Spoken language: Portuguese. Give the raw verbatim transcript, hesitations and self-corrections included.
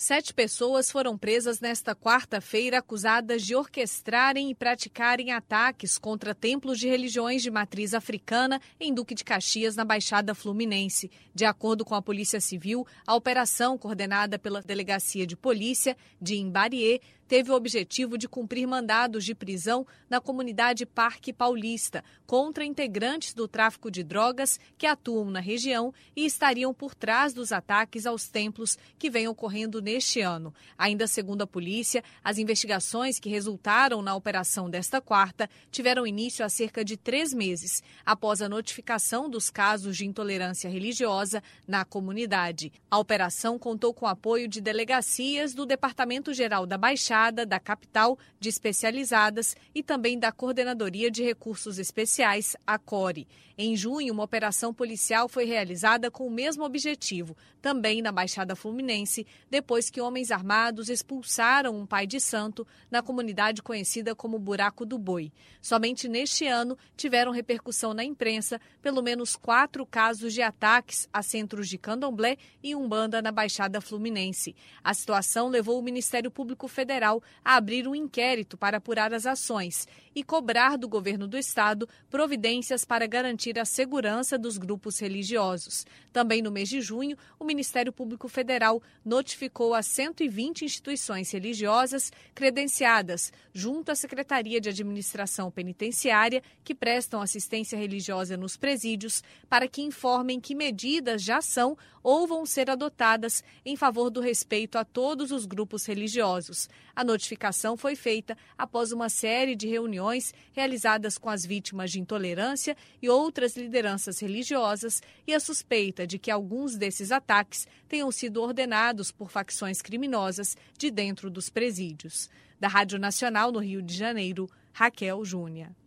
Sete pessoas foram presas nesta quarta-feira acusadas de orquestrarem e praticarem ataques contra templos de religiões de matriz africana em Duque de Caxias, na Baixada Fluminense. De acordo com a Polícia Civil, a operação, coordenada pela Delegacia de Polícia de Imbariê, teve o objetivo de cumprir mandados de prisão na comunidade Parque Paulista contra integrantes do tráfico de drogas que atuam na região e estariam por trás dos ataques aos templos que vêm ocorrendo neste ano. Ainda segundo a polícia, as investigações que resultaram na operação desta quarta tiveram início há cerca de três meses, após a notificação dos casos de intolerância religiosa na comunidade. A operação contou com o apoio de delegacias do Departamento-Geral da Baixada, da capital, de especializadas e também da Coordenadoria de Recursos Especiais, a CORE. Em junho, uma operação policial foi realizada com o mesmo objetivo, também na Baixada Fluminense, depois que homens armados expulsaram um pai de santo na comunidade conhecida como Buraco do Boi. Somente neste ano tiveram repercussão na imprensa pelo menos quatro casos de ataques a centros de candomblé e umbanda na Baixada Fluminense. A situação levou o Ministério Público Federal a abrir um inquérito para apurar as ações e cobrar do governo do estado providências para garantir a segurança dos grupos religiosos. Também no mês de junho, o Ministério Público Federal notificou as cento e vinte instituições religiosas credenciadas junto à Secretaria de Administração Penitenciária que prestam assistência religiosa nos presídios para que informem que medidas já são ou vão ser adotadas em favor do respeito a todos os grupos religiosos. A notificação foi feita após uma série de reuniões realizadas com as vítimas de intolerância e outras lideranças religiosas e a suspeita de que alguns desses ataques tenham sido ordenados por facções criminosas de dentro dos presídios. Da Rádio Nacional no Rio de Janeiro, Raquel Júnior.